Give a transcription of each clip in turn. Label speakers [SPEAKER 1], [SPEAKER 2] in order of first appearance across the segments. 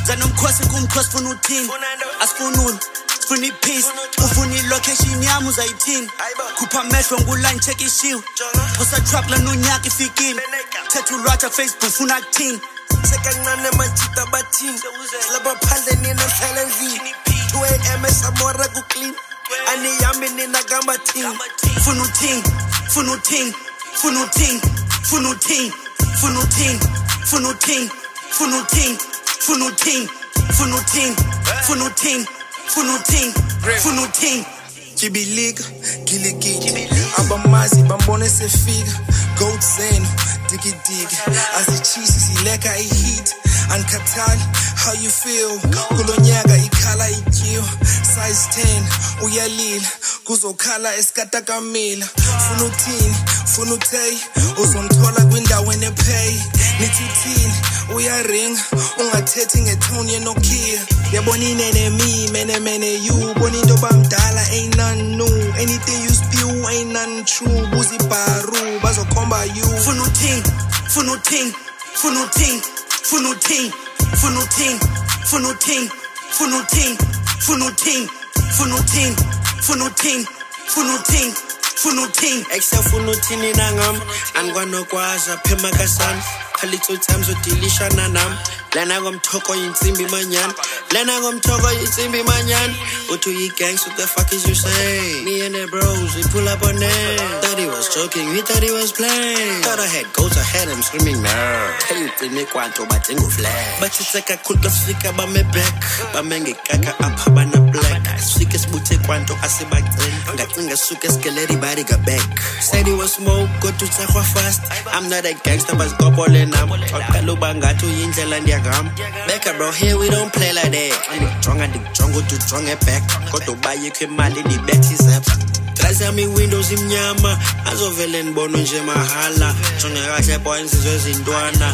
[SPEAKER 1] zanomkhosi kumkhosi funa uthini asifunuli funa ipeace ufuna ilocation yami uzayithini khupha amehlo ngulane check ishiwe phosa truck la nonyaka ifikile thetha ulwatha Facebook funa kuthini
[SPEAKER 2] sekancane majita bathini laba phandle nina hlala endlini 2 AM esamora ku clean ani yami nina gamba thini
[SPEAKER 1] funa uthini funa uthini funa uthini funa uthini funa uthini funa uthini funa uthini funa uthini funa uthini funa uthini funa uthini funa uthini
[SPEAKER 2] Jibilika, giligidi abamazi bambone sefika goat zeno digi digi azichisi sileka ihit ankhathali how you feel kulonyaka ikhala ityiwa size 10 uyalila kuzokhala esikata kamila funa uthini funa uthey uzomthola kwindawo enepay nithi uthini uyaringa ungathethi ngetone yeNokia yabona inene mene you bona into bamdala ain't none new anything you spew ain't none true buzi baru bazokhomba you
[SPEAKER 1] funa uthini funa uthini funa uthini funa uthini funa uthini funa uthini funa uthini funa uthini funa uthini funa uthini funa uthini funa uthini
[SPEAKER 2] except funa uthini nangam angwanokwaza phema kasana little times udilishana nam lana ngomthoko insimbi manyana lana ngomthoko insimbi manyana uthi you gangs what the fuck is you saying me and the bros we pull up on them thought he was joking he thought he was playing thought I had goats ahead I'm screaming no tell you me kwanto badingo flag but it's like a cool kasfika ba me back ba mengekaka apha bana black sifike sibuthe kwanto asibagcini ngacinga suke skeleti body got back said he was smoke go to tsakwa fast I'm not a gangster but gobole nam aqaluba ngathi uyindlela ndiyagam beka bro here we don't play like that ndikjonga to strong back kodwa bayikho imali ndibethe izap Trazi yami windows imnyama azovele nibona nje mahala jonge kahle points zezintwana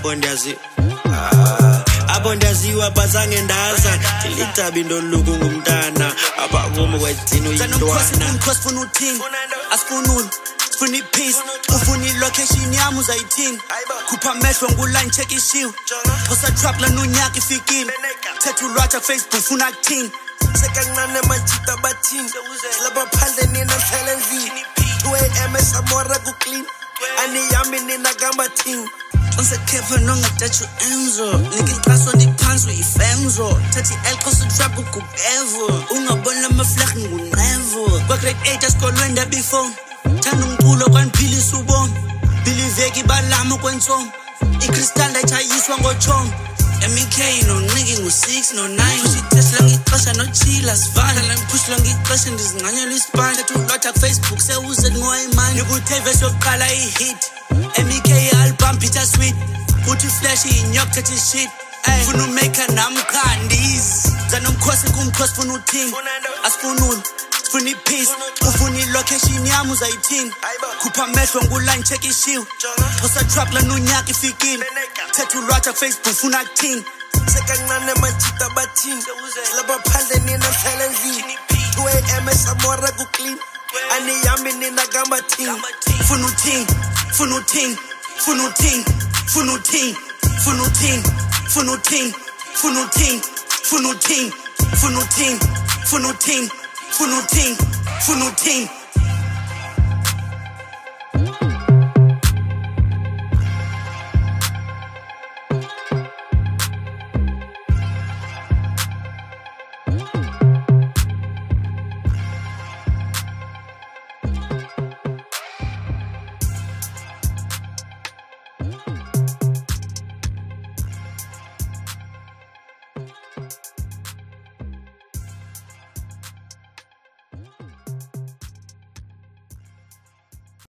[SPEAKER 2] abo ndiyaziwa bazange ndaza ilitabi ndoluku ngumntana abakumo kwedini uyintwana
[SPEAKER 1] umkhosi funa uthini asifunuli funa ipeace ufuna ilocation yami uzayithini khupha amehlo ngulane check ishiwe phosa truck la nonyaka ifikile thetha ulwatha Facebook funa kuthini
[SPEAKER 2] sekancane majita bathini laba phandle nina hlala endlini 2 AM esamora ku clean ani yami nina gamba thini
[SPEAKER 1] unsekhepha nongatathu enzo nikinxaso ndiphansi uyifemzo thathi elqoso trap ukugevo ungabona amaflag ngunqevo kwa grade 8 esikolweni ndabefore thanda umculo kwaniphilisa ubomi biliveki balama kwentsomo iCrystal layithayiswa ngochongo MEK no nigga ngu6 no 9 usithesla ngixesha no chilla sivala la ngiphushla ngixesha ndizinganyela isibane thathu ulwatha ku Facebook sewuze ngoya imani ukuthe sokuqala ihit MEK album Peter Sweet uthi flash inyok thathi shit funa umake namkhandis zanomkhosi kumkhosi funa uthini asifunuli funa ipeace ufuna ilocation yami uzayithini khupha amehlo ngulane check ishiwe phosa truck la nonyaka ifikile thetha ulwatha Facebook funa kuthini
[SPEAKER 2] sekancane majita bathini laba phandle nina hlala endlini 2 AM esamora ku clean ani yami nina gamba thini
[SPEAKER 1] funa uthini funa uthini funa uthini funa uthini funa uthini funa uthini funa uthini funa uthini funa uthini funa uthini funa uthini funa uthini